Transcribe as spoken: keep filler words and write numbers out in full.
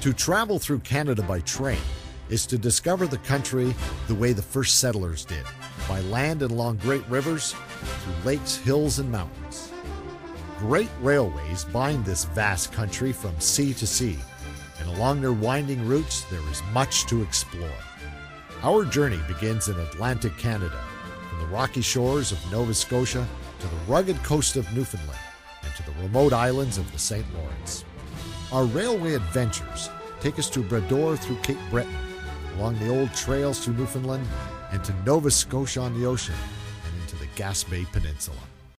To travel through Canada by train is to discover the country the way the first settlers did, by land and along great rivers, through lakes, hills, and mountains. Great railways bind this vast country from sea to sea, and along their winding routes there is much to explore. Our journey begins in Atlantic Canada, from the rocky shores of Nova Scotia to the rugged coast of Newfoundland and to the remote islands of the Saint Lawrence. Our railway adventures take us to Brador through Cape Breton, along the old trails to Newfoundland and to Nova Scotia on the ocean and into the Gaspé Peninsula.